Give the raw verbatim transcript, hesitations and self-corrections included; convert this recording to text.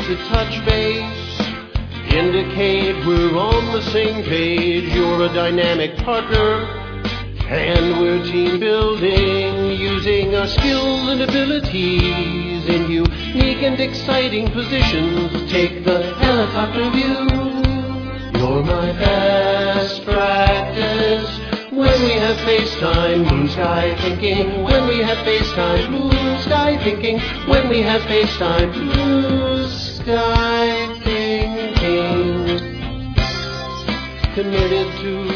to touch base, indicate we're on the same page. You're a dynamic partner, and we're team building, using our skills and abilities in unique and exciting positions. Take the helicopter view. You're my best practice. When we have FaceTime, blue sky thinking. When we have FaceTime, blue sky thinking. When we have FaceTime, blue sky thinking. Committed to